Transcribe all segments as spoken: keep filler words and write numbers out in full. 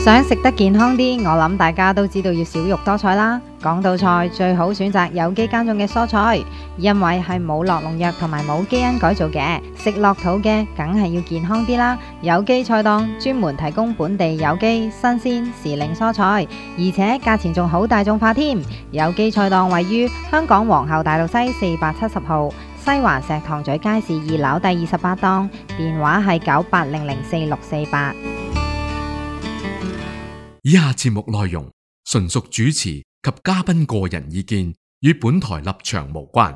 想食得健康啲，我諗大家都知道要少肉多菜啦。講到菜，最好選擇有機耕種嘅蔬菜，因為係冇落農藥同埋冇基因改造嘅，食落肚嘅梗係要健康啲啦。有機菜檔專門提供本地有機、新鮮、時令蔬菜，而且價錢仲好大眾化添。有機菜檔位於香港皇后大道西四百七十號，西環石塘咀街市二樓第二十八檔，電話係九八零零四六四八。 以下節目內容純屬主持及嘉賓個人意見，與本台立場無關。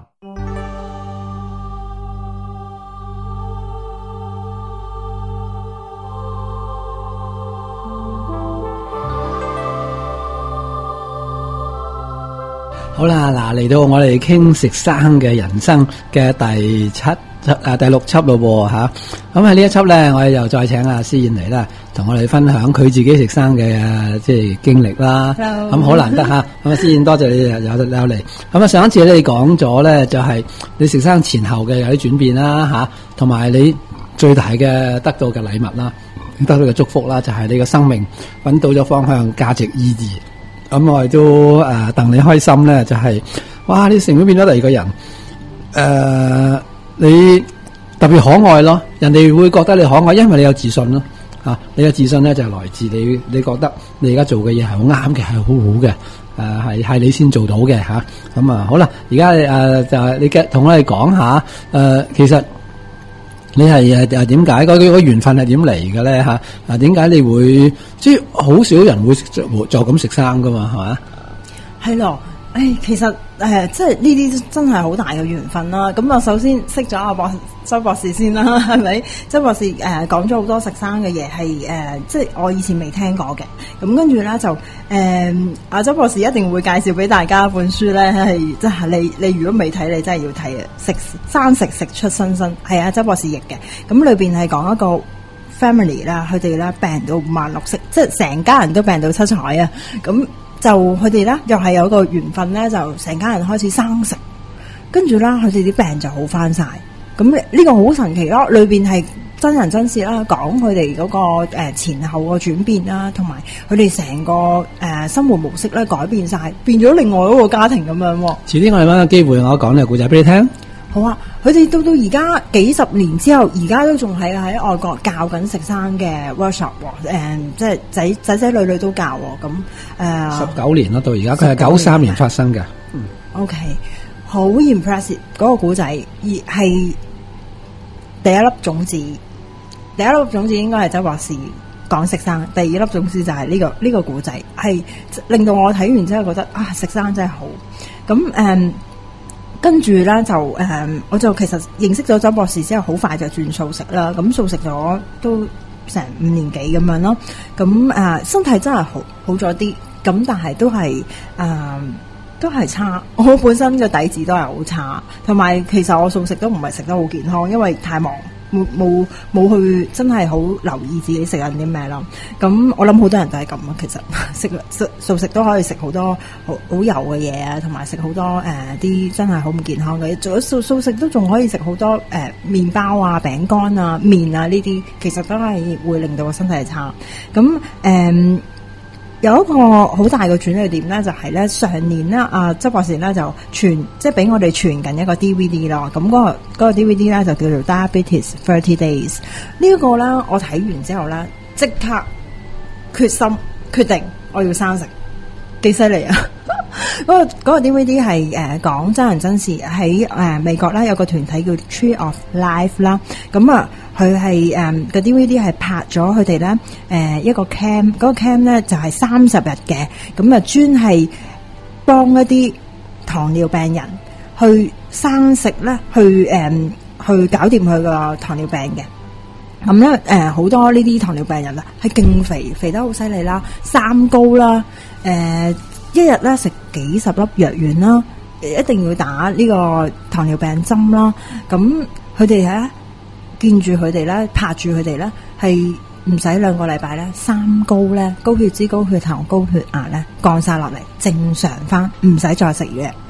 好啦，嗱，嚟到我哋傾食生嘅人生嘅第七誒第六輯咯吓，咁喺呢一輯咧，我哋又再請阿思燕嚟啦，同我哋分享佢自己食生嘅即係經歷啦。咁好難得吓，咁啊思燕多謝你有有有嚟。咁啊上一次咧你講咗咧就係你食生前後嘅有啲轉變啦吓，同埋你最大嘅得到嘅禮物啦，得到嘅祝福啦，就係你嘅生命揾到咗方向、價值、意義。咁我哋都誒戥你開心咧，就係、是、哇你成日變咗第二個人，誒、呃、你特別可愛咯，人哋會覺得你可愛，因為你有自信咯，啊你嘅自信咧就係、是、來自你，你覺得你而家做嘅嘢係好啱嘅，係好好嘅，誒係係你先做到嘅吓，咁啊好啦，而家誒就係你嘅同我哋講下，誒、呃、其實。你係誒誒點解嗰個嗰個緣分係點嚟嘅咧吓？啊點解你會即係好少人會就就咁食生噶嘛係嘛？ 係咯，誒其實誒即係呢啲真係好大嘅緣分啦。咁我首先識咗阿博周博士先啦，係咪？周博士誒講咗好多食生嘅嘢，係誒即係我以前未聽過嘅。咁跟住咧就誒阿周博士一定會介紹俾大家一本書咧，係即係你你如果未睇，你真係要睇嘅。食生食食出新生係阿周博士譯嘅。咁裏邊係講一個 family 啦，佢哋咧病到五顏六色，即係成家人都病到七彩啊！咁就佢哋咧又係有個緣分咧，就成家人開始生食，跟住啦佢哋啲病就好翻晒。咁呢個好神奇咯，裏邊係真人真事啦，講佢哋嗰個誒前後個轉變啦，同埋佢哋成個誒生活模式咧改變晒，變咗另外一個家庭咁樣。 遲啲我哋搵個機會，我講呢個故仔俾你聽。 好啊，佢哋到到而家幾十年之後，而家都仲係喺外國教緊食生嘅 workshop，誒，即係仔仔仔女女都教咁誒。十九年啦，到而家佢係九三年發生嘅。嗯 ，OK， 好 impressive 嗰個古仔，而係。第一粒種子，第一粒種子應該係周博士講食生，第二粒種子就係呢、這個呢、這個古仔，係令到我睇完之後覺得啊食生真係好。咁誒，跟住咧就誒、嗯，我就其實認識咗周博士之後，好快就轉素食啦。咁素食咗都成五年幾咁樣咯。咁誒、呃，身體真係好好咗啲，咁但係都係誒。呃都係差，我本身嘅底子都係好差，同埋其實我素食都唔係食得好健康，因為太忙，冇冇冇去真係好留意自己食緊啲咩咯。咁我諗好多人都係咁啊，其實食素素食都可以食好多好好油嘅嘢啊，同埋食好多誒啲、呃、真係好唔健康嘅嘢。做咗素素食都仲可以食好多誒麵、呃、包啊、餅乾啊、麵啊呢啲，其實都係會令到個身體差。咁誒。呃有一個好大嘅轉捩點咧，就係咧上年咧，阿周博士咧就傳即係俾我哋傳緊一個 D V D 咯。咁嗰個嗰個 D V D 咧就叫做 Diabetes thirty days。呢一個咧，我睇完之後咧，即刻決心決定我要生食，幾犀利啊！嗰個嗰個 D V D 係誒講真人真事，喺誒美國咧有個團體叫 Tree of Life 啦，咁啊。佢係誒個 D V D 係拍咗佢哋咧誒一個 camp，嗰個 camp 咧就係三十日嘅，咁啊專係幫一啲糖尿病人去生食咧，去誒、呃、去搞掂佢個糖尿病嘅。咁咧誒好多呢啲糖尿病人啊，係勁肥，肥得好犀利啦，三高啦，誒、呃、一日咧食幾十粒藥丸啦，一定要打呢個糖尿病針啦。咁佢哋咧。見住佢哋咧，拍住佢哋咧，係唔使兩個禮拜咧，三高咧，高血脂、高血糖、高血壓咧降晒落嚟，正常翻，唔使再食藥。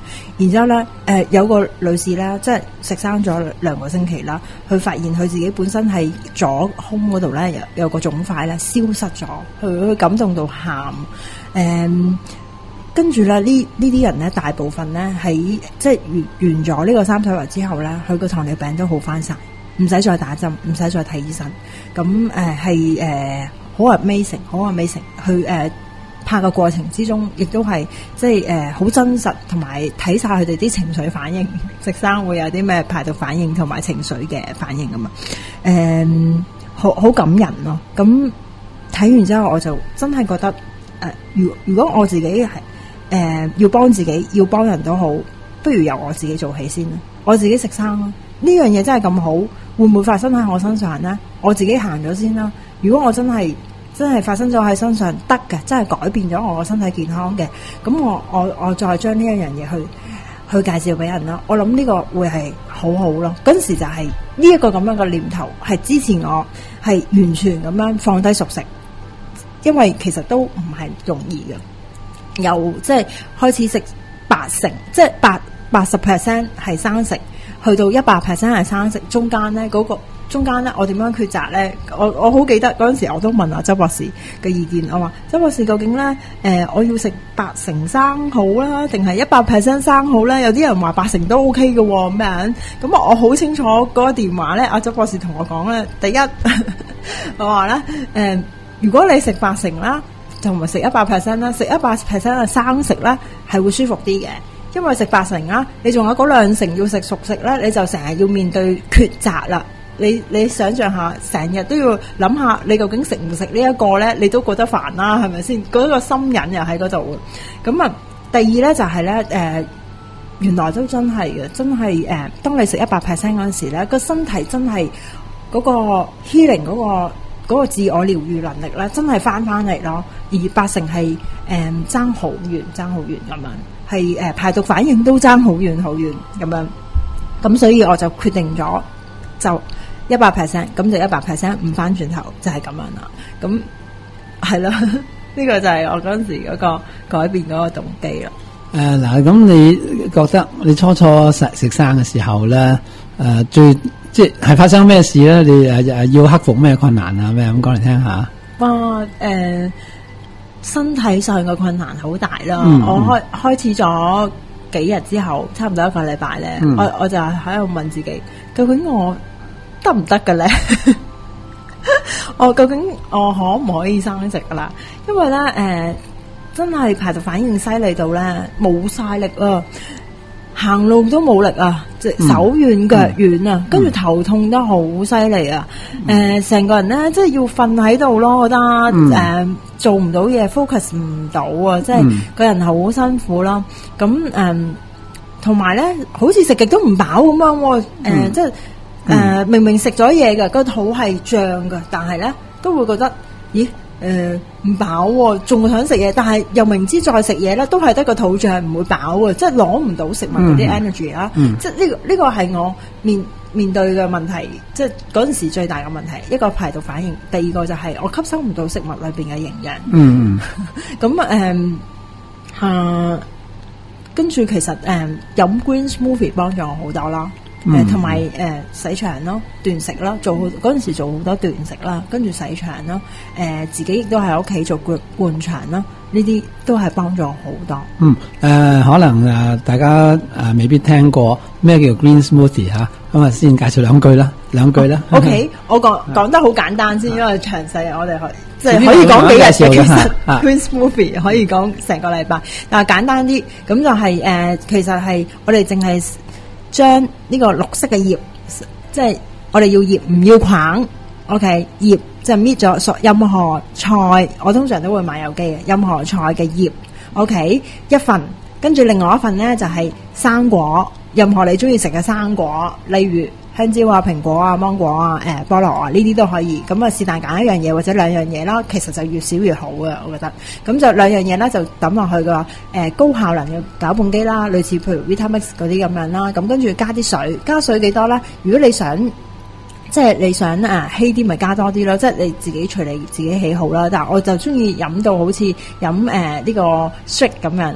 然之後咧，誒、呃、有個女士咧，即係食生咗兩個星期啦，佢發現佢自己本身喺左胸嗰度咧有有個腫塊咧消失咗，佢佢感動到喊，誒、嗯。跟住咧，呢呢啲人咧，大部分咧喺即係完完咗呢個三體圍之後咧，佢個糖尿病都好翻晒，唔使再打針，唔使再睇醫生。咁誒係誒好 amazing，好 amazing。佢誒拍嘅過程之中，亦都係即係誒好真實，同埋睇晒佢哋啲情緒反應，食生會有啲咩排毒反應同埋情緒嘅反應啊嘛。誒、呃，好好感人咯。咁睇完之後，我就真係覺得誒、呃，如如果我自己係。誒、呃，要幫自己，要幫人都好，不如由我自己做起先啦。我自己食生啦，呢樣嘢真係咁好，會唔會發生喺我身上呢？我自己行咗先啦。如果我真係真係發生咗喺身上得嘅，真係改變咗我個身體健康嘅，咁我我我再將呢一樣嘢去去介紹俾人啦。我諗呢個會係好好咯。嗰陣時就係呢一個咁樣嘅念頭，係支持我係完全咁樣放低熟食，因為其實都唔係容易嘅。由即係開始食八成，即係八八十 percent 係生食，去到一百 percent 係生食，中間咧嗰個中間咧，我點樣抉擇咧？我我好記得嗰陣時，我都問阿周博士嘅意見，我話周博士究竟咧，誒、呃，我要食八成生好啦，定係一百 percent 生好咧？有啲人話八成都 OK 嘅喎，咁樣咁我好清楚嗰個電話咧，阿周博士同我講咧，第一我話咧，誒、呃，如果你食八成啦。同埋食一百 percent 啦，食一百 percent 嘅生食咧係會舒服啲嘅，因為食八成啦，你仲有嗰兩成要食熟食咧，你就成日要面對抉擇啦。你你想象下，成日都要諗下，你究竟食唔食呢一個咧？你都覺得煩啦，係咪先？嗰、那個心癮又喺嗰度。咁啊，第二咧就係、是、咧，誒、呃，原來都真係嘅，真係誒、呃，當你食一百 percent 嗰陣時咧，個身體真係嗰個 healing 嗰、那個。嗰個自我療愈能力咧，真係翻翻嚟咯。而八成係誒爭好遠，爭好遠咁樣，係誒、呃、排毒反應都爭好遠好遠咁樣。咁所以我就決定咗，就一百 percent，咁就一百 percent 唔翻轉頭，就係、是、咁樣啦。咁係咯，呢個就係我嗰陣時嗰個改變嗰個動機啦。 誒嗱，咁你覺得你初初食食生嘅時候咧，誒、呃、最即係發生咩事咧？你誒誒要克服咩困難啊？咩咁講嚟聽下？ 哇！誒、呃，身體上嘅困難好大啦。 嗯、 我開開始咗幾日之後，差唔多一個禮拜咧， 嗯、 我我就喺度問自己，究竟我得唔得嘅咧？我究竟我可唔可以生食噶啦？因為咧，誒、呃，真係排毒反應犀利到咧，冇晒力啊！行路都冇力啊，即係手軟腳軟啊，跟住、嗯、頭痛得好犀利啊！誒、嗯，成、呃、個人咧，即係要瞓喺度咯，我覺得誒、嗯呃、做唔到嘢 ，focus 唔到啊，即係、嗯、個人好辛苦啦。咁誒，同埋咧，好似食極都唔飽咁樣喎。誒、呃，嗯、即係誒、呃，明明食咗嘢嘅，個肚係脹嘅，但係咧都會覺得，咦？誒唔飽喎，仲想食嘢，但係又明知再食嘢咧，都係得個肚脹，唔會飽嘅，即係攞唔到食物嗰啲 energy 啦。即係呢個呢個係我面面對嘅問題，即係嗰陣時最大嘅問題。一個排毒反應，第二個就係我吸收唔到食物裏邊嘅營養。嗯，咁誒啊，跟住其實誒、嗯、飲 green smoothie 幫助我好多啦。誒同埋誒洗腸咯，斷食啦，做嗰陣時做好多斷食啦，跟住洗腸啦，誒、呃、自己亦都喺屋企做灌灌腸啦，呢啲都係幫助好多。嗯，誒、 呃、可能誒、呃、大家誒、呃、未必聽過咩叫 green smoothie 嚇，咁啊先介紹兩句啦，兩句啦。 O K，我講講得好簡單先，因為詳細我哋可即係可以講幾日嘅，其實 green smoothie 可以講成個禮拜，但係簡單啲，咁就係、是、誒、呃、其實係我哋淨係將呢個綠色嘅葉，即係我哋要葉唔要梗 ，OK 葉就搣咗所任何菜，我通常都會買有機嘅，任何菜嘅葉 ，OK 一份，跟住另外一份咧就係、是、生果，任何你中意食嘅生果，例如香蕉啊、蘋果啊、芒果啊、誒、呃、菠蘿啊呢啲都可以，咁啊是但揀一樣嘢或者兩樣嘢啦，其實就越少越好嘅，我覺得。咁就兩樣嘢咧就抌落去個誒、呃、高效能嘅攪拌機啦，類似譬如 Vitamix 嗰啲咁樣啦，咁跟住加啲水，加水幾多咧？如果你想即係你想啊稀啲，咪加多啲咯，即係你自己隨你自己喜好啦。但係我就中意飲到好似飲誒呢個 shake 咁樣啦。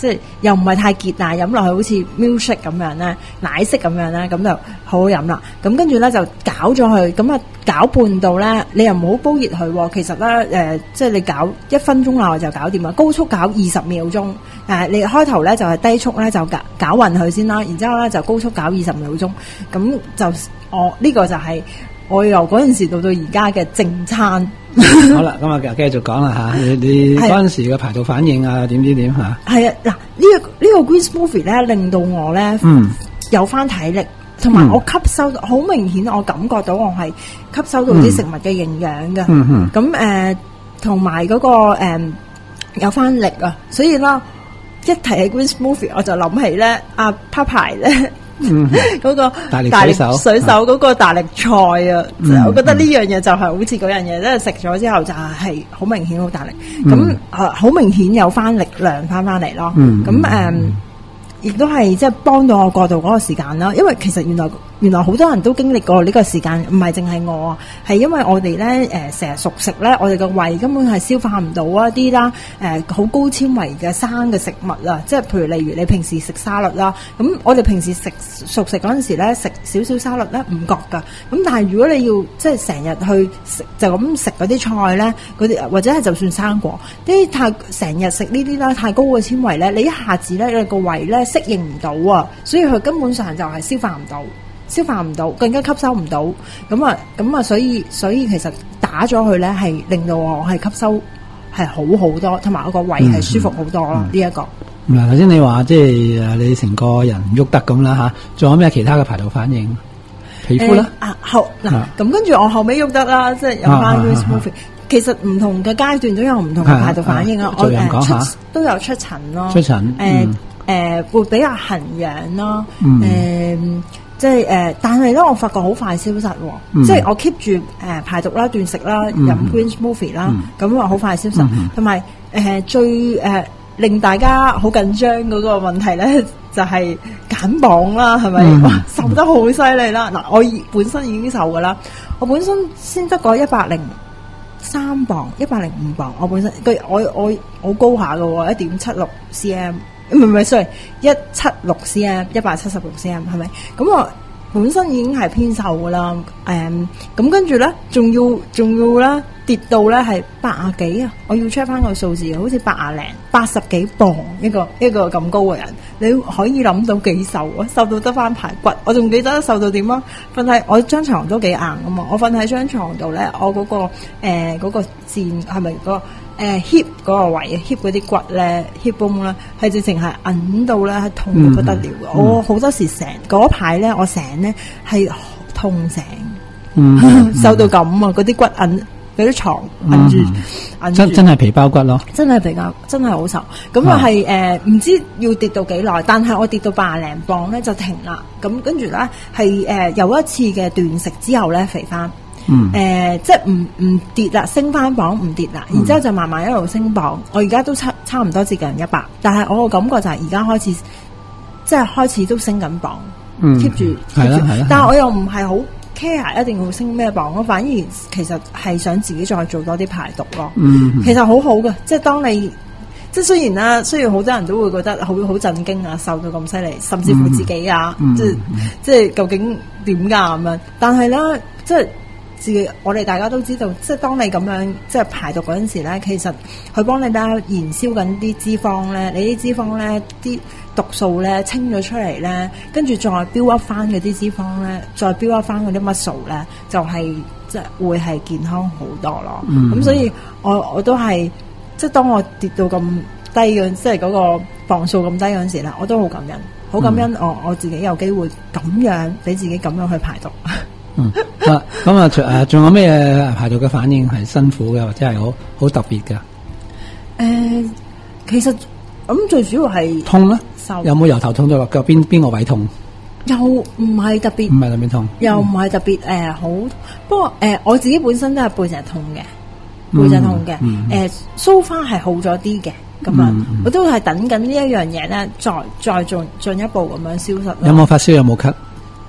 即係又唔係太結，但係飲落去好似 milkshake 咁樣咧，奶昔咁樣咧，咁就好好飲啦。咁跟住咧就攪咗佢，咁啊攪拌到咧，你又唔好煲熱佢喎。其實咧誒、呃，即係你攪一分鐘內就搞掂啦。高速攪二十秒鐘，誒、呃、你開頭咧就係、是、低速咧就攪攪勻佢先啦，然之後咧就高速攪二十秒鐘，咁就我呢、這個就係、是。我由嗰陣時到到而家嘅正餐。 好啦，咁啊繼續講啦嚇，你你嗰陣時嘅排毒反應啊點點點嚇？ 係啊，嗱呢、這個呢、這個 green smoothie 咧令到我咧、 嗯、 有翻體力，同埋我吸收好、嗯、明顯，我感覺到我係吸收到啲食物嘅營養嘅。 嗯咁誒同埋嗰個誒、呃、有翻力啊，所以啦一提起 green smoothie 我就諗起咧阿 Popeye 咧。 嗯， 嗰個大力大力水手水手嗰個大力菜啊， 嗯、 我覺得呢樣嘢就係好似嗰樣嘢，即係食咗之後就係好明顯好大力，咁啊好明顯有翻力量翻翻嚟咯。咁誒亦都係即係幫到我過渡嗰個時間啦。因為其實原來原來好多人都經歷過呢個時間，唔係淨係我啊，係因為我哋咧誒成日熟食咧，我哋個胃根本係消化唔到一啲啦誒好高纖維嘅生嘅食物啊，即係譬如例如你平時食沙律啦，咁我哋平時食熟食嗰陣時咧食少少沙律咧唔覺㗎，咁但係如果你要即係成日去食就咁食嗰啲菜咧，嗰啲或者係就算生果啲太成日食呢啲啦，太高嘅纖維咧，你一下子咧你個胃咧適應唔到啊，所以佢根本上就係消化唔到。消化唔到，更加吸收唔到，咁啊，咁啊，所以所以其實打咗佢咧，係令到我係吸收係好好多，同埋我個胃係舒服好多咯。呢一個嗱，頭先你話即係誒，你成個人唔喐得咁啦吓，仲有咩其他嘅排毒反應？皮膚咧啊後嗱，咁跟住我後尾喐得啦，即係有翻 green smoothie。其實唔同嘅階段都有唔同嘅排毒反應啊。我誒出都有出疹咯， 出疹誒誒會比較痕癢咯，誒。即係誒、呃，但係咧，我發覺好快消失喎。嗯、即係我 keep 住誒排毒啦、斷食啦、飲 green smoothie 啦，咁話好快消失。同埋誒最誒、呃、令大家好緊張嗰個問題咧，就係、是、減磅啦，係咪？嗯、哇，瘦得好犀利啦！嗱，我本身已經瘦噶啦，我本身先得個一百零三磅、一百零五磅。我本身佢我我好高下噶喎，一點七六 cm。唔係唔係 sorry， 一七六 cm， 一百七十六 cm 係咪？咁我本身已經係偏瘦噶啦，誒、嗯，咁跟住咧，仲要仲要咧跌到咧係八啊幾啊！我要 check 翻個數字，好似八啊零八十幾磅一個一個咁高嘅人，你可以諗到幾瘦啊？瘦到得翻排骨，我仲記得瘦到點啊？瞓喺我張床都幾硬噶嘛，我瞓喺張床度咧，我嗰、嗰個誒嗰、呃嗰個墊係咪嗰個？誒 hip 嗰個位 hip 嗰啲骨咧 hip bone 咧係直情係揞到咧係痛到不得了嘅。嗯嗯、我好多時成嗰排咧我成咧係痛成，嗯嗯、瘦到咁啊！嗰啲骨揞嗰啲床揞住揞住， 真真係皮包骨咯， 真係比較真係好瘦。咁啊係誒唔知要跌到幾耐，但係我跌到八廿零磅咧就停啦。咁跟住咧係誒有一次嘅斷食之後咧肥翻。嗯，誒、呃，即係唔唔跌啦，升翻磅唔跌啦，然之後就慢慢一路升磅。我而家都差差唔多接近一百，但係我個感覺就係而家開始，即係開始都升緊磅，keep 住，係啦係啦。但係我又唔係好 care 一定要升咩磅咯，反而其實係想自己再做多啲排毒咯。嗯，其實好好嘅，即係當你即係雖然啦，雖然好多人都會覺得好好震驚啊，瘦到咁犀利，甚至乎自己啊，嗯、即係、嗯、即係究竟點噶咁樣？但係咧，即係。自己我哋大家都知道，即係當你咁樣即係排毒嗰陣時咧，其實佢幫你咧燃燒緊啲脂肪咧，你啲脂肪咧啲毒素咧清咗出嚟咧，跟住再 build up 翻嗰啲脂肪咧，再 build up 翻嗰啲 muscle 咧，就係即係會係健康好多咯。咁、嗯、所以我我都係即係當我跌到咁低嘅，即係嗰個磅數咁低嗰陣時咧，我都好感恩，好感恩我、嗯、我自己有機會咁樣俾自己咁樣去排毒。 嗯，啊，咁啊，誒，仲有咩排毒嘅反應係辛苦嘅，或者係好好特別嘅？誒、 呃，其實咁最主要係痛啦，有冇由頭痛到落腳邊邊個位痛？ 又唔係特別， 唔係特別痛， 又唔係特別誒好。不過誒、呃，我自己本身都係背脊痛嘅，背脊痛嘅。誒、嗯，蘇花係好咗啲嘅，咁啊，嗯嗯、我都係等緊呢一樣嘢咧，再再進進一步咁樣消失。 有冇發燒？有冇咳？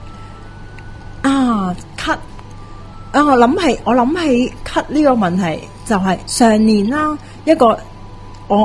啊咳啊！我諗起我諗起咳呢個問題就係上年啦，一個我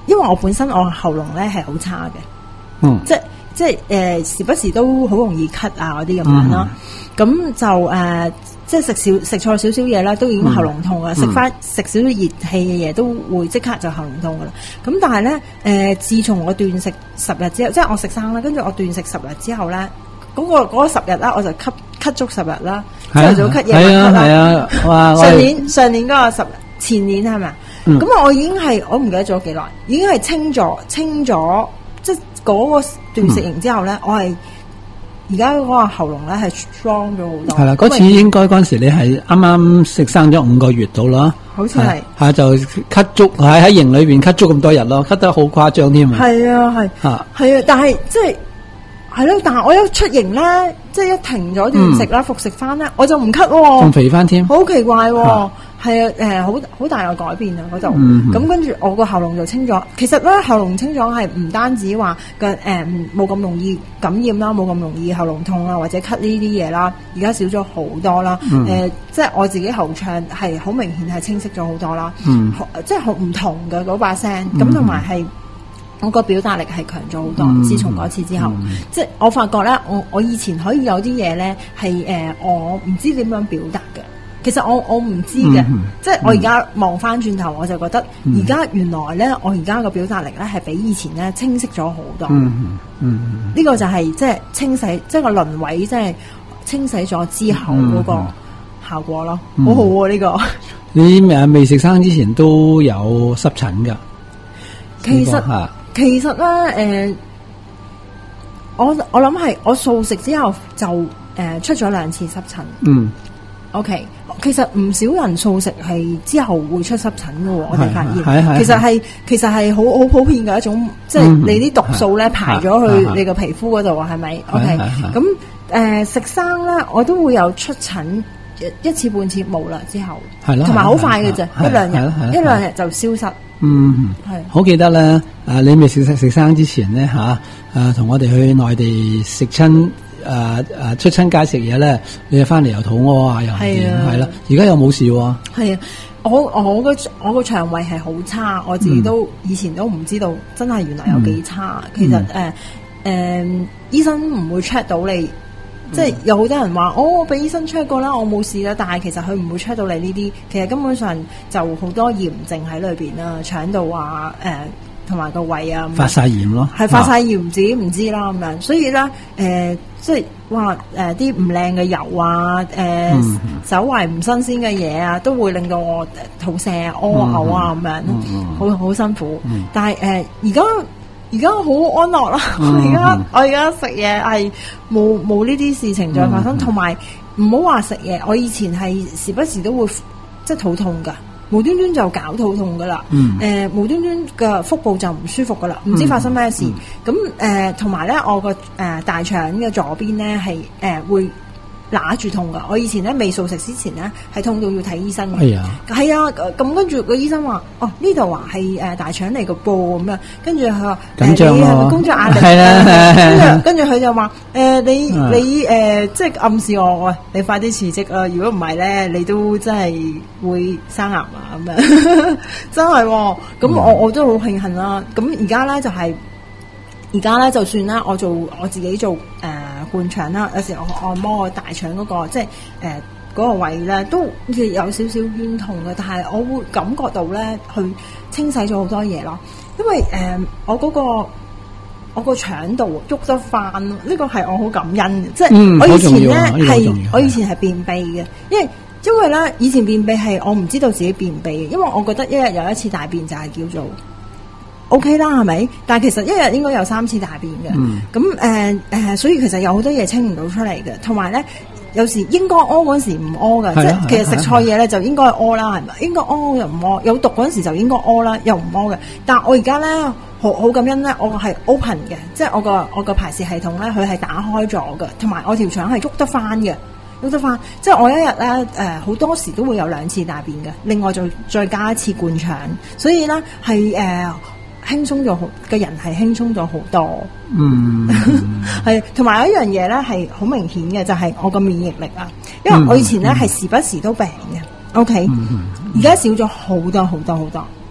因為我本身我喉嚨咧係好差嘅， 嗯， 即即係誒、呃、時不時都好容易咳啊嗰啲咁樣啦。咁、嗯、就誒、呃、即係食少食錯少少嘢啦，都已經喉嚨痛啊！食翻食少少熱氣嘅嘢都會即刻就喉嚨痛噶啦。咁但係咧誒，自從我斷食十日之後，即係我食生啦，跟住我斷食十日之後咧，嗰、嗰個嗰十日啦，我就咳咳足十日啦，朝頭早咳夜晚咳啦。係啊，哇！上年上年嗰個十前年係咪啊？咁、嗯、我已經係我唔記得咗幾耐，已經係清咗清咗，即係嗰個斷食營之後咧、嗯，我係而家嗰個喉嚨咧係 strong 咗好多。係啦，嗰次應該嗰陣時你係啱啱食生咗五個月到啦，好似係係就咳足喺喺營裏邊咳足咁多日咯，咳得好誇張添啊！係啊係啊係啊，但係即係係咯，但係我一出營咧，即係一停咗斷食啦，嗯、服食翻咧，我就唔咳喎，仲肥翻添，好奇怪喎、啊！係啊，誒好好大嘅改變啊嗰度，咁、嗯、跟住我個喉嚨就清咗。其實咧喉嚨清咗係唔單止話嘅誒冇咁容易感染啦，冇咁容易喉嚨痛啊或者咳呢啲嘢啦，而家少咗好多啦。誒、嗯呃、即係我自己喉唱係好明顯係清晰咗好多啦，嗯、即係好唔同嘅嗰把聲，咁同埋係我個表達力係強咗好多。嗯、自從嗰次之後，嗯、即係我發覺咧，我我以前可以有啲嘢咧係誒我唔知點樣表達嘅。其實我我唔知嘅、嗯，即係我而家望翻轉頭，我就覺得而家原來咧，我而家個表達力咧係比以前咧清晰咗好多。嗯嗯，呢、這個就係、是、即係清洗，即係個輪位，即係清洗咗之後嗰個效果咯，嗯、好好啊呢、這個。你誒未食生之前都有濕疹噶？其實、這個、其實咧誒、呃，我我諗係我素食之後就誒、呃、出咗兩次濕疹。嗯。OK，其實唔少人素食係之後會出濕疹嘅喎，我哋發現。其實係其實係好好普遍嘅一種，即係你啲毒素咧排咗去你個皮膚嗰度啊，係咪 ？OK，咁誒食生咧，我都會有出疹一次半次冇啦，之後同埋好快嘅啫，一兩日一兩日就消失。嗯，係好記得咧。誒，你未食食食生之前咧嚇，誒同我哋去內地食親。誒、呃、誒，出親街食嘢咧，你又翻嚟又肚屙啊，又唔掂，係啦。而家又冇事喎。係啊，我我個我個腸胃係好差，我自己都、嗯、以前都唔知道，真係原來有幾差。嗯、其實誒誒、呃呃，醫生唔會 check 到你，嗯、即係有好多人話，哦，我俾醫生 check 過啦，我冇事啦。但係其實佢唔會 check 到你呢啲，其實根本上就好多炎症喺裏邊啦，腸道啊，誒、呃。同埋個胃啊，發晒炎咯，係發晒炎，自己唔知啦咁樣。所以咧，誒、呃，即係話誒啲唔靚嘅油啊，誒、呃嗯，手懷唔新鮮嘅嘢啊，都會令到我肚瀉啊、屙嘔啊咁樣，好好辛苦。嗯、但係誒，而家而家好安樂啦。我而家我而家食嘢係冇冇呢啲事情再發生，同埋唔好話食嘢。我以前係時不時都會即係肚痛噶。無端端就搞肚痛噶啦，誒、嗯呃、無端端嘅腹部就唔舒服噶啦，唔知發生咩事。咁誒同埋咧，我個誒、呃、大腸嘅左邊咧係誒會揦住痛噶。我以前咧未素食之前咧係痛到要睇醫生嘅。係啊，係啊，咁跟住個醫生話：哦呢度話係誒大腸嚟個噃咁樣。跟住佢話：緊張咯，你係咪工作壓力？係啊，跟住跟住佢就話：誒、呃、你你誒、呃、即係暗示我，喂你快啲辭職啊！如果唔係咧，你都真係會生癌啊咁樣。真係喎、哦，咁我我都好慶幸啦。咁而家咧就係而家咧就算啦，我做我自己做誒。呃灌腸啦，有時我按摩我大腸嗰、那個，即係誒嗰個位咧，都有少少冤痛嘅。但係我會感覺到咧，去清洗咗好多嘢咯。因為誒、呃、我嗰、那個我個腸道喐得翻，呢、這個係我好感恩嘅。即係、嗯、我以前咧係我以前係便秘嘅，因為因為咧以前便秘係我唔知道自己便秘，因為我覺得一日有一次大便就係叫做。O K 啦，係咪？但係其實一日應該有三次大便嘅。咁誒誒，所以其實有好多嘢清唔到出嚟嘅。同埋咧，有時應該屙嗰時唔屙嘅，即係其實食錯嘢咧就應該屙啦，係咪？應該屙又唔屙，有毒嗰時就應該屙啦，又唔屙嘅。但係我而家咧好好感恩咧，我係 open 嘅，即係我個我個排泄系統咧，佢係打開咗嘅，同埋我條腸係喐得翻嘅，喐得翻。即係我一日咧誒好多時都會有兩次大便嘅，另外就再加一次灌腸，所以咧係誒。輕鬆咗好，個人係輕鬆咗好多。嗯，係，同埋有一樣嘢咧係好明顯嘅，就係、是、我個免疫力啊。因為我以前咧係、嗯、時不時都病嘅。O K，而家少咗好多好多好多。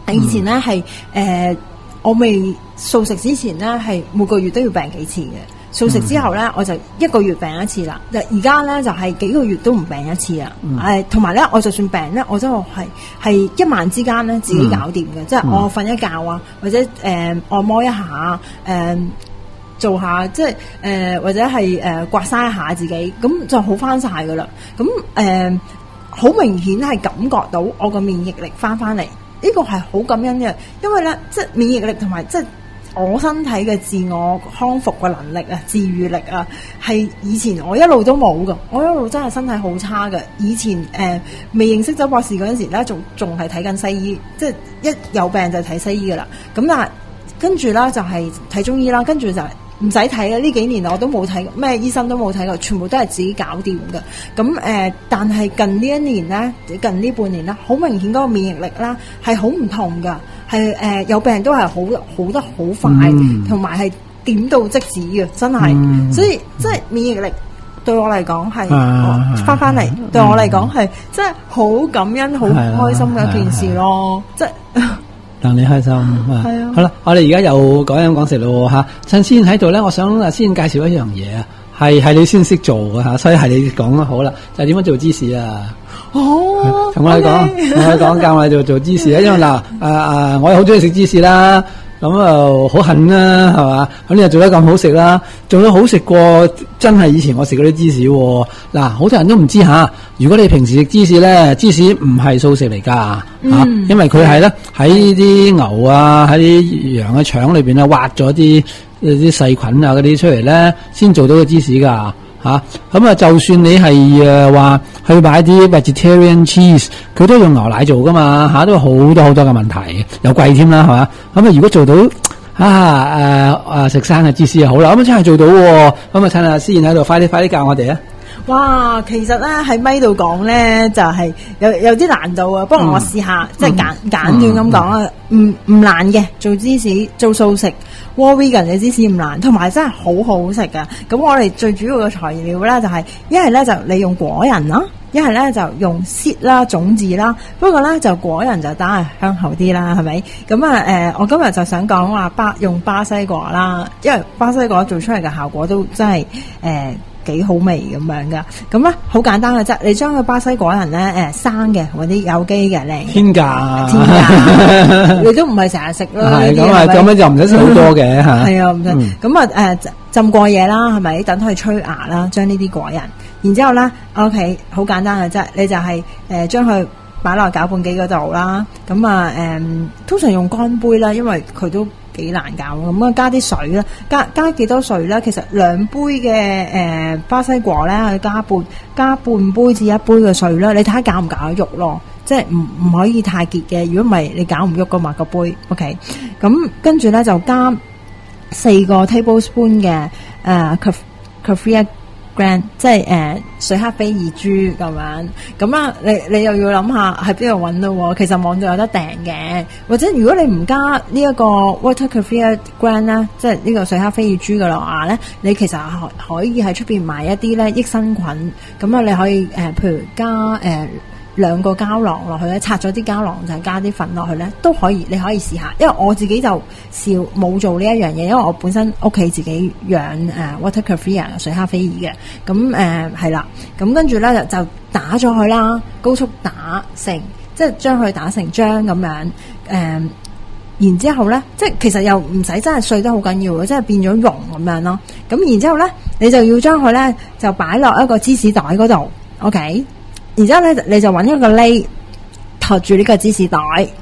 以前咧係誒，我未素食之前咧係每個月都要病幾次嘅。素食之後咧，我就一個月病一次啦。而家咧就係、是、幾個月都唔病一次啦。誒，同埋咧，我就算病咧，我真係係係一晚之間咧自己搞掂嘅。嗯、即係我瞓一覺啊，或者誒、呃、按摩一下，誒、呃、做下即係誒、呃、或者係誒、呃、刮痧一下自己，咁就好翻晒噶啦。咁誒好明顯係感覺到我個免疫力翻翻嚟，呢、這個係好感恩嘅，因為咧即係免疫力同埋即係。我身體嘅自我康復嘅能力啊，治愈力啊，係以前我一路都冇噶，我一路真係身體好差嘅。以前誒、呃、未認識周博士嗰陣時咧，仲仲係睇緊西醫，即係一有病就睇西醫噶啦。咁但係跟住啦就係睇中醫啦，跟住就唔使睇啦。呢幾年我都冇睇咩醫生都冇睇過，全部都係自己搞掂嘅。咁誒、呃，但係近呢一年咧，近呢半年咧，好明顯嗰個免疫力啦係好唔同噶。係誒、呃、有病人都係好好得好快，同埋係點到即止嘅，真係。嗯、所以即係免疫力對我嚟講係翻翻嚟，對我嚟講係真係好感恩、好開心嘅一件事咯。即係等你開心啊！係啊，好啦，我哋而家又講飲講食咯嚇。趁先喺度咧，我想啊先介紹一樣嘢啊，係係你先識做嘅嚇，所以係你講得好啦，就係點樣做芝士啊！ 哦， 同我哋講，同我哋講教我哋做做芝士啊！因為嗱，啊啊，我又好中意食芝士啦，咁啊好恨啦，係嘛？咁你又做得咁好食啦，做得好食過真係以前我食嗰啲芝士喎。嗱，好多人都唔知吓，如果你平時食芝士咧，芝士唔係素食嚟噶吓，嗯、因為佢係咧喺啲牛啊，喺啲羊嘅腸裏邊咧挖咗啲啲細菌啊嗰啲出嚟咧，先做到個芝士噶。吓咁啊！就算你係誒話去買啲 vegetarian cheese，佢都用牛奶做噶嘛吓，都好多好多嘅問題，又貴添啦，係嘛？咁啊，如果做到啊誒誒食生嘅芝士就好啦，咁啊真係做到喎！咁啊，趁阿思燕喺度，快啲快啲教我哋啊！ 哇，其實咧喺咪度講咧就係、是、有有啲難度啊，不過我試下、嗯、即係簡、嗯、簡短咁講啊，唔唔、嗯、難嘅，做芝士做素食。Raw vegan 嘅芝士唔難，同埋真係好好食噶。咁我哋最主要嘅材料咧就係一係咧就你用果仁啦，一係咧就用 seed 啦種子啦。不過咧就果仁就梗係香口啲啦，係咪？咁啊誒，我今日就想講話巴用巴西果啦，因為巴西果做出嚟嘅效果都真係誒。呃幾好味咁樣噶，咁咧好簡單嘅啫。你將個巴西果仁咧，誒、呃、生嘅或者有機嘅靚， 天價， 天價，你都唔係成日食咯。係咁啊，咁樣就唔使食好多嘅吓。係啊，唔使。咁啊，誒浸過夜啦，係咪？等佢催芽啦，將呢啲果仁，然之後咧 ，OK， 好簡單嘅啫。你就係誒將佢擺落攪拌機嗰度啦。咁啊，誒、呃、通常用乾杯啦，因為佢都幾難搞，咁啊加啲水啦，加加幾多水咧？其實兩杯嘅誒、呃、巴西果咧，去加半加半杯至一杯嘅水啦。你睇下搞唔搞得喐咯？即係唔唔可以太結嘅，如果唔係你搞唔喐噶嘛個杯。OK，咁跟住咧就加四個 tablespoon 嘅誒 Kefir Grand， 即係誒、呃、水黑菲爾珠咁樣。咁啊，你你又要諗下喺邊度揾咯？其實網上有得訂嘅，或者如果你唔加呢一個 Water Kefir Grand 咧，即係呢個水黑菲爾珠嘅話咧，你其實可可以喺出邊買一啲咧益生菌。咁啊，你可以誒、呃，譬如加誒。呃兩個膠囊落去咧，拆咗啲膠囊就係加啲粉落去咧，都可以，你可以試下。因為我自己就少冇做呢一樣嘢，因為我本身屋企自己養誒、呃、Water Kefir 水哈菲爾嘅，咁誒係啦，咁跟住咧就就打咗佢啦，高速打成，即係將佢打成漿咁樣，誒、呃，然之後咧，即係其實又唔使真係碎得好緊要嘅，即係變咗溶咁樣咯。咁然之後咧，你就要將佢咧就擺落一個芝士袋嗰度 ，OK。然之後咧，你就揾一個籬托住呢個芝士袋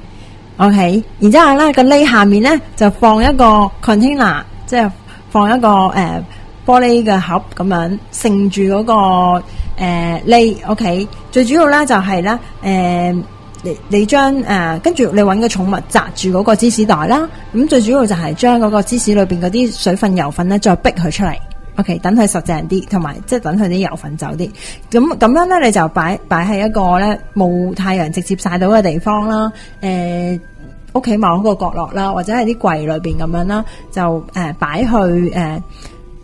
，OK。然之後咧，個籬下面咧就放一個 container，即係放一個誒、呃、玻璃嘅盒咁樣，盛住嗰、那個誒籬、呃、，OK。最主要咧就係咧誒，你你將誒跟住你揾個寵物紮住嗰個芝士袋啦。咁最主要就係將嗰個芝士裏邊嗰啲水分油分咧再逼佢出嚟。OK， 等佢實淨啲，同埋即係等佢啲油分走啲。咁咁樣咧，你就擺擺喺一個咧冇太陽直接曬到嘅地方啦。誒、呃，屋企某一個角落啦，或者係啲櫃裏邊咁樣啦，就誒擺、呃、去誒、呃、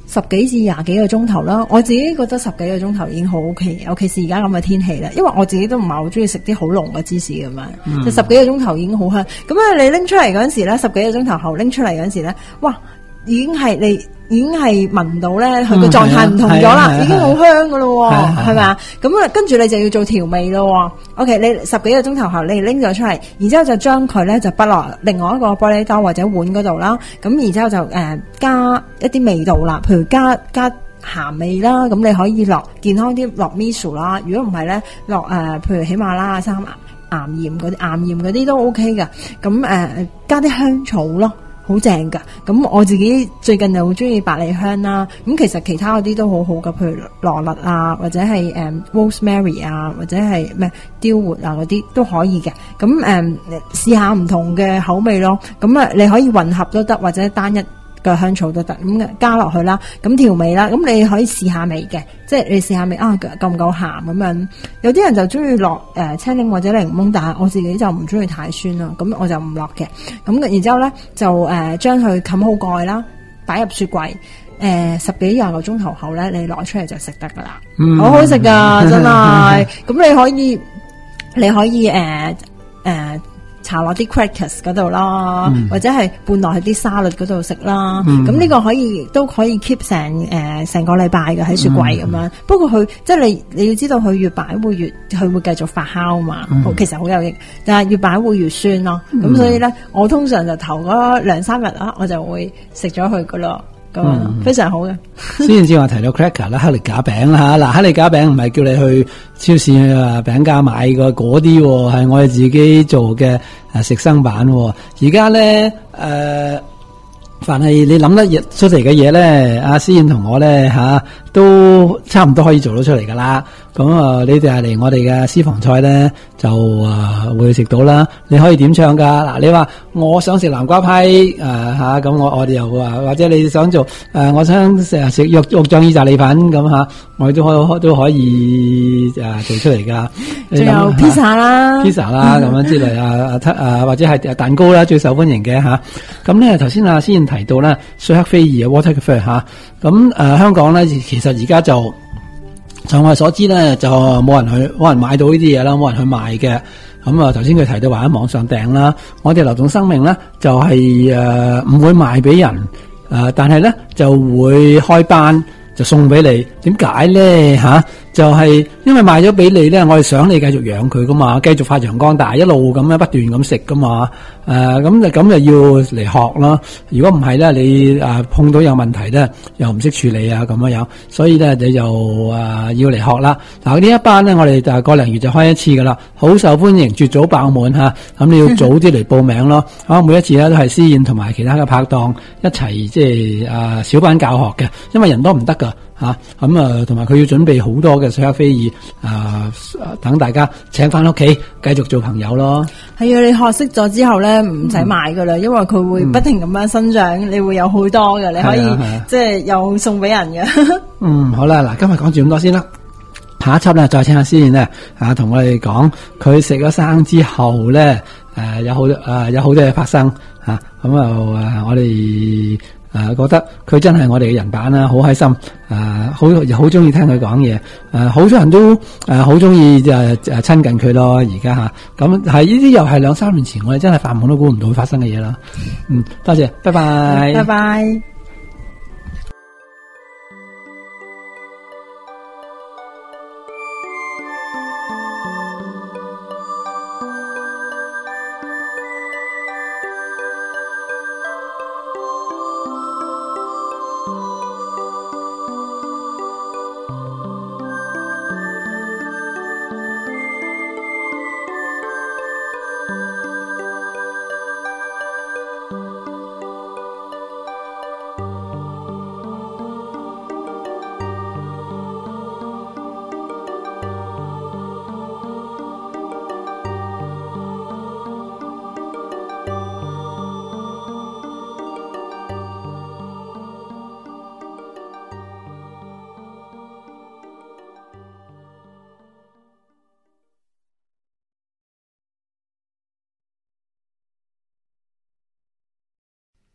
十幾至廿幾個鐘頭啦，我自己覺得十幾個鐘頭已經好 OK，尤其是而家咁嘅天氣啦。因為我自己都唔係好中意食啲好濃嘅芝士咁樣，嗯、就十幾個鐘頭已經好香。咁啊，你拎出嚟嗰陣時咧，十幾個鐘頭後拎出嚟嗰陣時咧，哇，已經係你已經係聞到咧，佢個狀態唔同咗啦，嗯、已經好香噶咯，係咪啊？咁啊，跟住你就要做調味咯。OK，你十幾個鐘頭後你拎咗出嚟，然之後就將佢咧就擺落另外一個玻璃兜或者碗嗰度啦。咁然之後就誒、呃、加一啲味道啦，譬如加加鹹味啦。咁你可以落健康啲落 miso 啦。如果唔係咧，落誒、呃、譬如喜馬拉雅山岩鹽嗰啲岩鹽嗰啲都 OK 噶。咁誒、呃、加啲香草咯。好正噶，咁我自己最近又好中意百里香啦。咁其實其他嗰啲都好好噶，譬如羅勒啊，或者係誒、um, rosemary 啊，或者係咩雕活啊嗰啲都可以嘅。咁誒試下唔同嘅口味咯。咁啊，你可以混合都得，或者單一嘅香草都得。咁加落去啦，咁調味啦。咁你可以試下味嘅，即係你試下味啊，夠唔夠鹹咁樣。有啲人就中意落誒青檸或者檸檬，但係我自己就唔中意太酸啦，咁我就唔落嘅。咁然之後咧就誒將佢冚好蓋啦，擺入雪櫃。誒、呃、十幾廿個鐘頭後咧，你攞出嚟就食得噶啦，嗯、好好食噶，真係。咁你可以你可以誒誒。呃呃搽落啲 crackers 嗰度啦，嗯、或者係拌落去啲沙律嗰度食啦。咁呢、嗯、個可以都可以 keep 成誒成個禮拜嘅喺雪櫃咁樣。嗯、不過佢即係你你要知道佢越擺會越佢會繼續發酵嘛，嗯、其實好有益。但係越擺會越酸咯。咁、嗯、所以咧，我通常就頭嗰兩三日啦，我就會食咗佢噶咯。咁、嗯、非常好嘅。 先至我提到 cracker 啦，克力架餅啦吓，嗱克力架餅唔係叫你去超市啊餅家買個嗰啲，係我哋自己做嘅誒食生版。而家咧誒，凡係你諗得出嚟嘅嘢咧，阿思燕同我咧吓、啊、都差唔多可以做到出嚟噶啦。咁啊，你哋係嚟我哋嘅私房菜咧，就啊會食到啦。你可以點唱噶？嗱，你話我想食南瓜批誒吓，咁、啊、我我哋又話，或者你想做誒、啊，我想食食肉肉醬意大利粉咁吓、啊，我哋都可都可以誒、啊、做出嚟噶。 仲有披薩啦， 披薩啦咁樣之類啊啊啊，或者係蛋糕啦，最受歡迎嘅吓。咁咧頭先阿思燕提到咧，瑞克菲爾 Walter Fay 吓，咁誒香港咧其實而家就。就我哋所知咧，就冇人去，冇人買到呢啲嘢啦，冇人去賣嘅。咁啊，頭先佢提到話喺網上訂啦，我哋流動生命咧就係誒唔會賣俾人，誒、呃、但係咧就會開班就送俾你。點解咧吓？就係因為賣咗俾你咧，我哋想你繼續養佢噶嘛，繼續發揚光大，一路咁樣不斷咁食噶嘛。誒咁就咁就要嚟學咯。如果唔係咧，你誒碰到有問題咧，又唔識處理啊咁樣樣，所以咧你就誒要嚟學啦。嗱呢一班咧，我哋就個零月就開一次噶啦，好受歡迎，絕早爆滿嚇。咁你要早啲嚟報名咯。啊，每一次咧都係思燕同埋其他嘅拍檔一齊即係誒小班教學嘅，因為人多唔得噶。吓咁啊，同埋佢要準備好多嘅瑞克菲爾啊，等大家請翻屋企繼續做朋友咯。 係啊，你學識咗之後咧，唔使買噶啦，嗯、因為佢會不停咁樣生長，嗯、你會有好多嘅，你可以、啊啊、即係又送俾人嘅。嗯， 好啦，嗱，今日講住咁多先啦。下一輯咧，再請阿思燕咧啊，同我哋講佢食咗生之後咧，誒、呃、有好多誒、呃、有好多嘢發生吓，咁啊誒我哋。誒、呃，覺得佢真係我哋嘅人版啦，好開心，誒、呃，好又好中意聽佢講嘢，誒、呃，好多人都誒好中意誒誒親近佢咯，而家吓，咁係呢啲又係兩三年前我哋真係發夢都估唔到會發生嘅嘢啦，嗯，多謝，拜拜， 拜拜。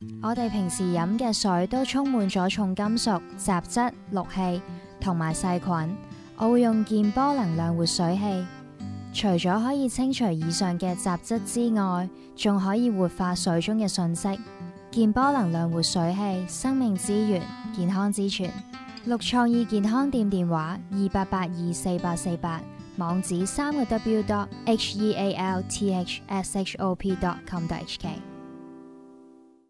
我哋平時飲嘅水都充滿咗重金屬、雜質、氯氣同埋細菌。我會用健波能量活水器，除咗可以清除以上嘅雜質之外，仲可以活化水中嘅訊息。健波能量活水器，生命之源，健康之泉。綠創意健康店電話二八八二四八四八，網址三個 w dot h e a l t h s h o p dot com dot h k。